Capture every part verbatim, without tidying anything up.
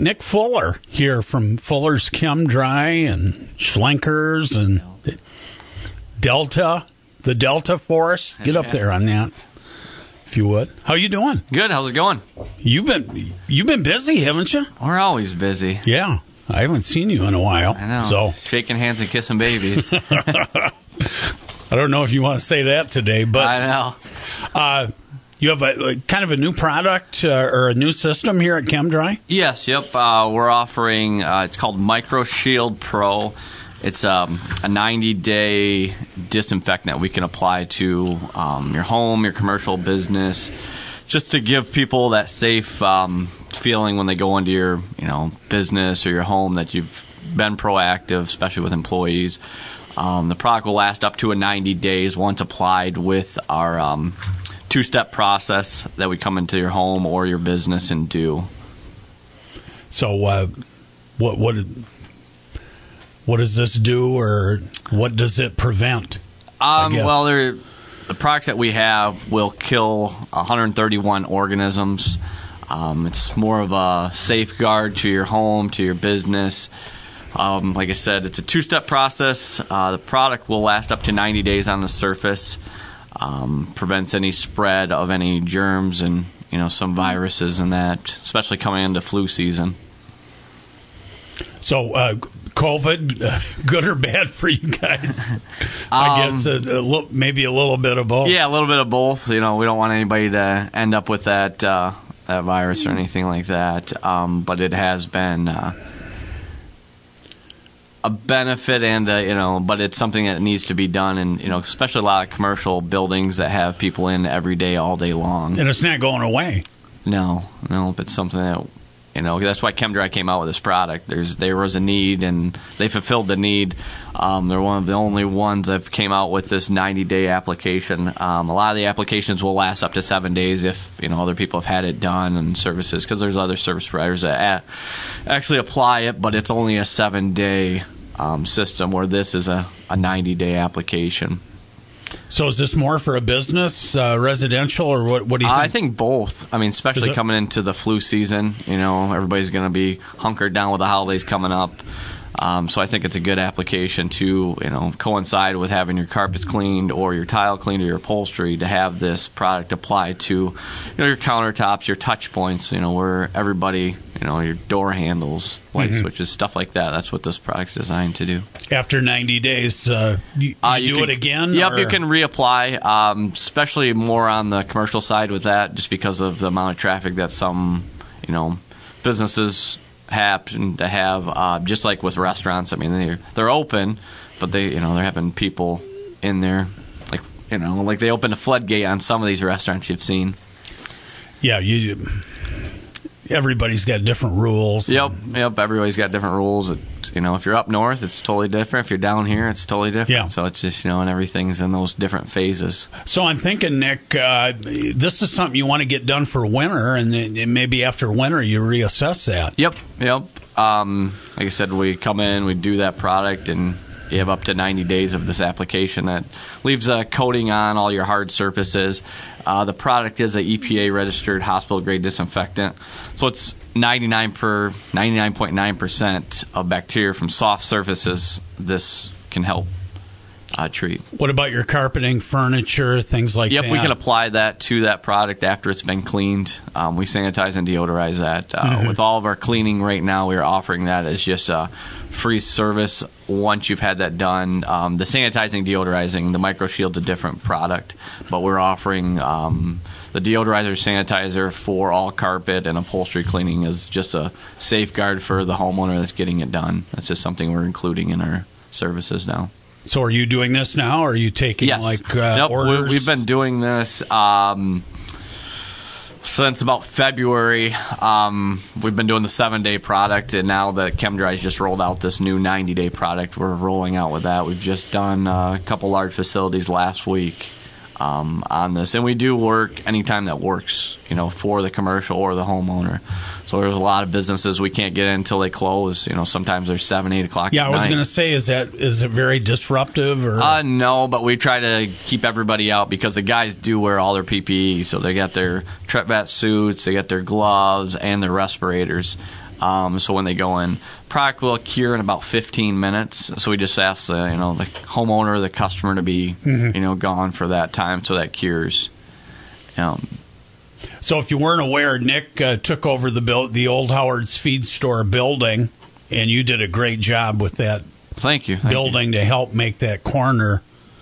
Nick Fuller here from Fuller's Chem Dry and Schlenkers and Delta, the Delta Force. Get up there on that, if you would. How you doing? Good. How's it going? You've been you've been busy, haven't you? We're always busy. Yeah, I haven't seen you in a while. I know. So shaking hands and kissing babies. I don't know if you want to say that today, but I know. Uh, you have a kind of a new product uh, or a new system here at ChemDry? Yes. Yep. Uh, we're offering. Uh, it's called MicroShield Pro. It's um, a ninety-day disinfectant we can apply to um, your home, your commercial business, just to give people that safe um, feeling when they go into your, you know, business or your home that you've been proactive, especially with employees. Um, the product will last up to a ninety days once applied with our um, two-step process that we come into your home or your business and do. So, uh, what what? What does this do, or what does it prevent? Um, well, the products that we have will kill one hundred thirty-one organisms. Um, it's more of a safeguard to your home, to your business. Um, like I said, it's a two-step process. Uh, the product will last up to ninety days on the surface. Um, prevents any spread of any germs and, you know, some viruses and that, especially coming into flu season. So, uh, COVID, uh, good or bad for you guys? I um, guess a, a little, maybe a little bit of both. Yeah, a little bit of both. You know, we don't want anybody to end up with that uh, that virus or anything like that. Um, but it has been uh, a benefit, and uh, you know, but it's something that needs to be done, and you know, especially a lot of commercial buildings that have people in every day, all day long. And it's not going away. No, no, but something that. You know, that's why ChemDry came out with this product. There's there was a need, and they fulfilled the need. Um, they're one of the only ones that came out with this ninety-day application. Um, a lot of the applications will last up to seven days if, you know, other people have had it done and services, because there's other service providers that a- actually apply it, but it's only a seven-day um, system, where this is a, a ninety-day application. So is this more for a business, uh, residential, or what, what do you think? I think both. I mean, especially it- coming into the flu season, you know, everybody's going to be hunkered down with the holidays coming up. Um, so I think it's a good application to, you know, coincide with having your carpets cleaned or your tile cleaned or your upholstery, to have this product applied to, you know, your countertops, your touch points, you know, where everybody, you know, your door handles, light mm-hmm. switches, stuff like that. That's what this product's designed to do. After ninety days, uh, you, you, uh, you do can, it again? Yep, or? You can reapply, um, especially more on the commercial side with that, just because of the amount of traffic that some, you know, businesses happen to have, uh, just like with restaurants. I mean, they're they're open, but they, you know, they're having people in there, like, you know, like they opened a floodgate on some of these restaurants you've seen. Yeah, you. Everybody's got different rules. Yep, yep. Everybody's got different rules. It, you know, if you're up north, it's totally different. If you're down here, it's totally different. Yeah. So it's just, you know, and everything's in those different phases. So I'm thinking, Nick, uh, this is something you want to get done for winter, and then maybe after winter you reassess that. Yep, yep. Um, like I said, we come in, we do that product, and you have up to ninety days of this application that leaves a coating on all your hard surfaces. Uh, the product is an E P A-registered hospital-grade disinfectant, so it's ninety-nine per ninety-nine point nine percent of bacteria from soft surfaces. This can help uh, treat. What about your carpeting, furniture, things like yep, that? Yep, we can apply that to that product after it's been cleaned. Um, we sanitize and deodorize that. Uh, mm-hmm. With all of our cleaning right now, we are offering that as just a free service once you've had that done. Um, the sanitizing, deodorizing, the MicroShield's a different product, but we're offering um, the deodorizer, sanitizer for all carpet and upholstery cleaning as just a safeguard for the homeowner that's getting it done. That's just something we're including in our services now. So are you doing this now, or are you taking yes. like uh, nope, orders? We, we've been doing this um, since about February. Um, we've been doing the seven-day product, and now that ChemDry's just rolled out this new ninety-day product, we're rolling out with that. We've just done uh, a couple large facilities last week um, on this, and we do work anytime that works, you know, for the commercial or the homeowner. So there's a lot of businesses we can't get in until they close. You know, sometimes they're seven, eight o'clock. Yeah, at I was night. going to say, is that is it very disruptive? Or uh, no, but we try to keep everybody out because the guys do wear all their P P E. So they got their Tretbat suits, they got their gloves, and their respirators. Um, so when they go in, product will cure in about fifteen minutes. So we just ask the, you know, the homeowner, the customer to be, mm-hmm. you know, gone for that time so that cures. Um, so if you weren't aware, Nick uh, took over the build, the old Howard's Feed Store building, and you did a great job with that. Thank you. Thank building you. to help make that corner.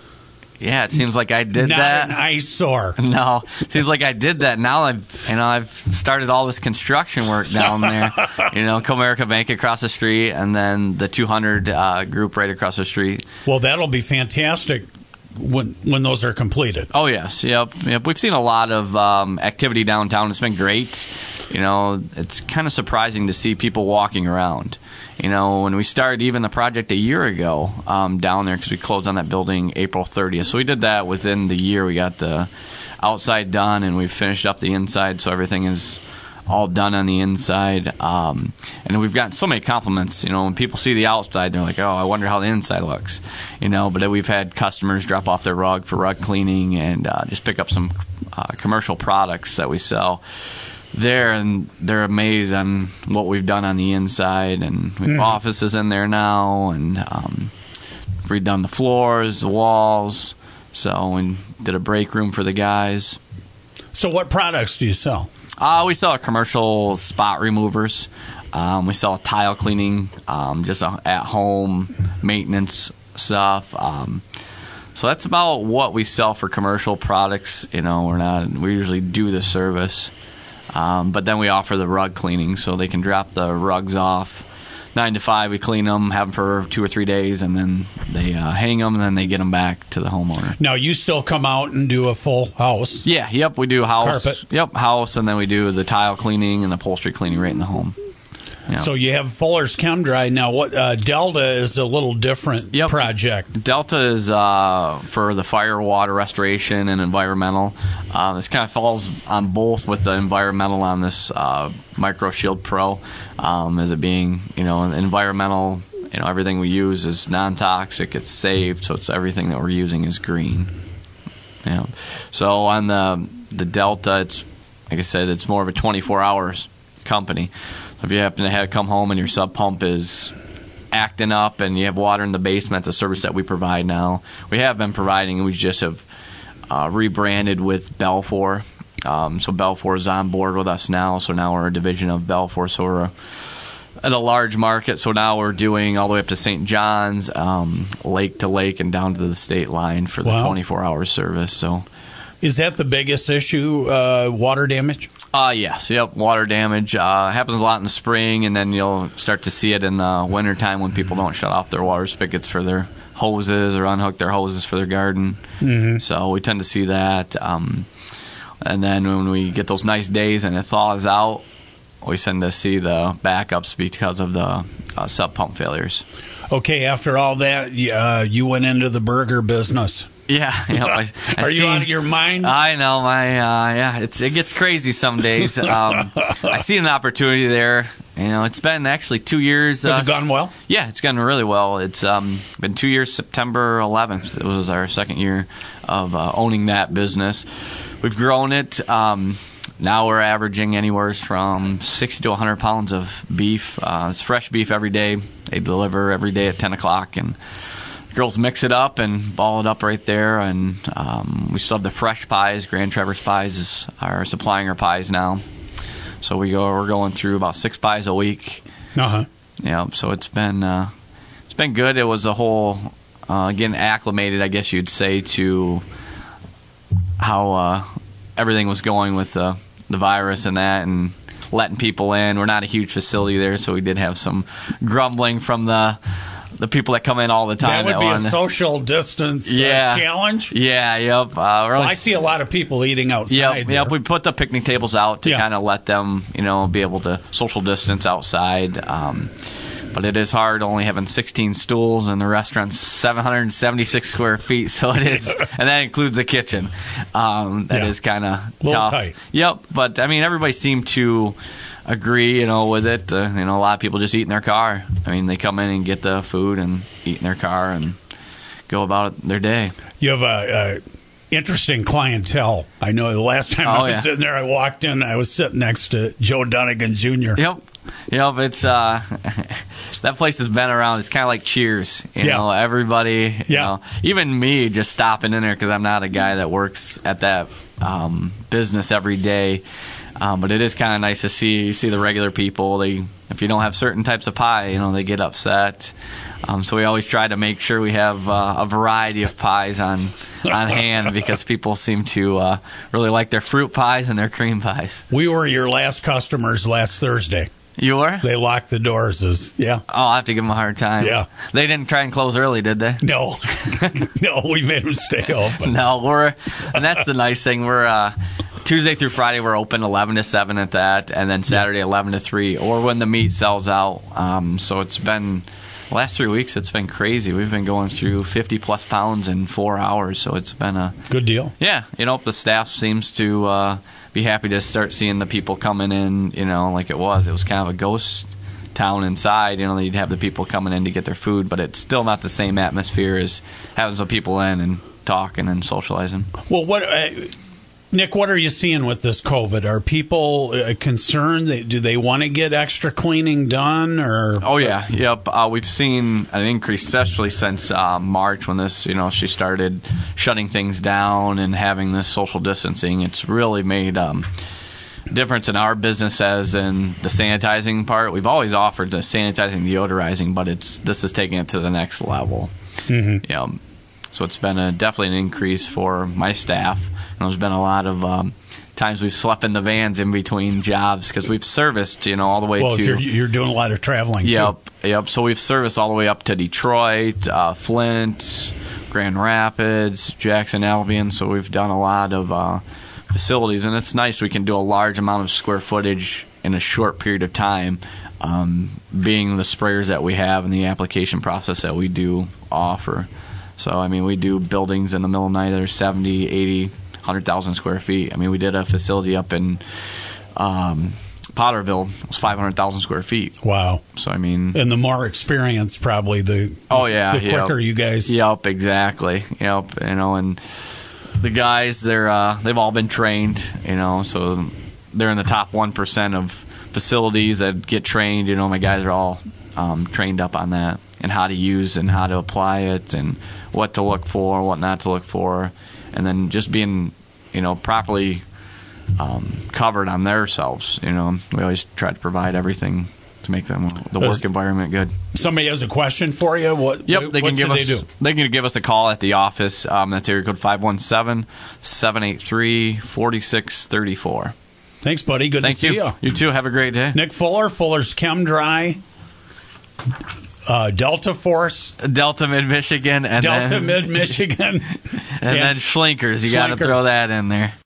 Yeah, it seems like I did Not that. Not an eyesore. No, it seems like I did that. Now I've, you know, I've started all this construction work down there. You know, Comerica Bank across the street, and then the two hundred uh, group right across the street. Well, that'll be fantastic when when those are completed. Oh yes, yep, yep. We've seen a lot of um, activity downtown. It's been great. You know, it's kind of surprising to see people walking around. You know, when we started even the project a year ago um, down there, because we closed on that building April thirtieth. So we did that within the year. We got the outside done, and we finished up the inside, so everything is all done on the inside. Um, and we've gotten so many compliments. You know, when people see the outside, they're like, oh, I wonder how the inside looks. You know, but we've had customers drop off their rug for rug cleaning and uh, just pick up some uh, commercial products that we sell there, and they're amazed on what we've done on the inside, and we have mm. offices in there now, and um, redone the floors, the walls, so we did a break room for the guys. So what products do you sell? Uh, we sell commercial spot removers. Um, we sell tile cleaning, um, just uh, at-home maintenance stuff. Um, so that's about what we sell for commercial products. You know, we're not, we usually do the service. Um, but then we offer the rug cleaning, so they can drop the rugs off. Nine to five, we clean them, have them for two or three days, and then they uh, hang them, and then they get them back to the homeowner. Now, you still come out and do a full house? Yeah, yep, we do house. Carpet? Yep, house, and then we do the tile cleaning and upholstery cleaning right in the home. Yep. So you have Fuller's Chem Dry. Now, what uh, Delta is a little different yep. project. Delta is uh, for the fire, water restoration, and environmental. Uh, this kind of falls on both with the environmental on this uh, MicroShield Pro, um, as it being, you know, environmental. You know, everything we use is non-toxic. It's safe, so it's everything that we're using is green. Yeah. So on the the Delta, it's like I said, it's more of a twenty-four hours company. If you happen to have come home and your sub pump is acting up and you have water in the basement, the service that we provide now, we have been providing. We just have uh, rebranded with Belfour. Um, so Belfour is on board with us now. So now we're a division of Belfour. So we're a, at a large market. So now we're doing all the way up to Saint John's, um, lake to lake, and down to the state line for the wow. twenty-four hour service. So, is that the biggest issue? Uh, water damage? Uh, yes, yep, water damage. Uh, happens a lot in the spring, and then you'll start to see it in the wintertime when people don't shut off their water spigots for their hoses or unhook their hoses for their garden. Mm-hmm. So we tend to see that. Um, and then when we get those nice days and it thaws out, we tend to see the backups because of the uh, sub pump failures. Okay, after all that, uh, you went into the burger business. Yeah, you know, I, I are you seen, out of your mind? I know, my uh, yeah, it's it gets crazy some days. Um, I see an opportunity there. You know, it's been actually two years. Has uh, it gone well? Yeah, it's gone really well. It's um, been two years. September eleventh, it was our second year of uh, owning that business. We've grown it. Um, now we're averaging anywhere from sixty to one hundred pounds of beef. Uh, it's fresh beef every day. They deliver every day at ten o'clock, and girls mix it up and ball it up right there. And um, we still have the fresh pies. Grand Traverse Pies is are supplying our pies now. So we go. We're going through about six pies a week. Uh huh. Yeah. So it's been uh, it's been good. It was a whole uh, getting acclimated, I guess you'd say, to how uh, everything was going with the the virus and that, and letting people in. We're not a huge facility there, so we did have some grumbling from the. The people that come in all the time. That would that be want a social distance yeah. uh, challenge? Yeah, yep. Uh, well, I see a lot of people eating outside. Yep, yep. We put the picnic tables out to yeah. kind of let them, you know, be able to social distance outside. Um, but it is hard only having sixteen stools, and the restaurant's seven hundred seventy-six square feet, so it is. And that includes the kitchen. Um, that yeah. is kind of a little tight. Yep, but, I mean, everybody seemed to agree, you know, with it. Uh, you know, a lot of people just eat in their car. I mean, they come in and get the food and eat in their car and go about their day. You have a, a interesting clientele. I know the last time oh, I was yeah. sitting there, I walked in, I was sitting next to Joe Dunnigan Junior Yep. You know, it's uh, that place has been around. It's kind of like Cheers. You Yeah. know, everybody. You Yeah. know, even me just stopping in there because I'm not a guy that works at that um, business every day. Um, but it is kind of nice to see you see the regular people. They, if you don't have certain types of pie, you know, they get upset. Um, so we always try to make sure we have uh, a variety of pies on on hand because people seem to uh, really like their fruit pies and their cream pies. We were your last customers last Thursday. You were? They locked the doors. As yeah. Oh, I have to give them a hard time. Yeah. They didn't try and close early, did they? No, no, we made them stay open. No, we're, and that's the nice thing. We're uh, Tuesday through Friday we're open eleven to seven at that, and then Saturday eleven to three, or when the meat sells out. Um, so it's been the last three weeks. It's been crazy. We've been going through fifty plus pounds in four hours. So it's been a Good deal. yeah. You know, the staff seems to uh, be happy to start seeing the people coming in. You know, like it was. It was kind of a ghost town inside. You know, you'd have the people coming in to get their food, but it's still not the same atmosphere as having some people in and talking and socializing. Well, what, uh, Nick? What are you seeing with this COVID? Are people uh, concerned? They, do they want to get extra cleaning done? Or Oh yeah, yep. Uh, we've seen an increase, especially since uh, March when this, you know, she started shutting things down and having this social distancing. It's really made um, difference in our business as in the sanitizing part. We've always offered the sanitizing, deodorizing, but it's this is taking it to the next level. Mm-hmm. Yeah. So it's been a, definitely an increase for my staff. And there's been a lot of um, times we've slept in the vans in between jobs because we've serviced, you know, all the way well, to. if you're, you're doing a lot of traveling. Yep, too. yep. So we've serviced all the way up to Detroit, uh, Flint, Grand Rapids, Jackson, Albion. So we've done a lot of uh, facilities, and it's nice we can do a large amount of square footage in a short period of time, um, being the sprayers that we have and the application process that we do offer. So, I mean, we do buildings in the middle of the night that are seventy, eighty, one hundred thousand square feet. I mean, we did a facility up in um, Potterville. It was five hundred thousand square feet. Wow. So, I mean... And the more experience, probably, the Oh, yeah. the quicker yep. you guys... Yep, exactly. Yep, you know, and the guys, they're, uh, they've all been trained, you know, so they're in the top one percent of facilities that get trained. You know, my guys are all um, trained up on that and how to use and how to apply it and what to look for, what not to look for, and then just being, you know, properly um, covered on themselves. You know, we always try to provide everything to make them the work environment good. Somebody has a question for you? What, Yep, what, they can what give should us. they do? They can give us a call at the office. Um, that's area code five one seven, seven eight three, four six three four. Thanks, buddy. Good Thank to see you. you. You too. Have a great day. Nick Fuller, Fuller's Chem Dry, uh, Delta Force, Delta Mid Michigan, and Delta then, Mid Michigan, and, then Schlinkers. You got to Schlinkers. throw that in there.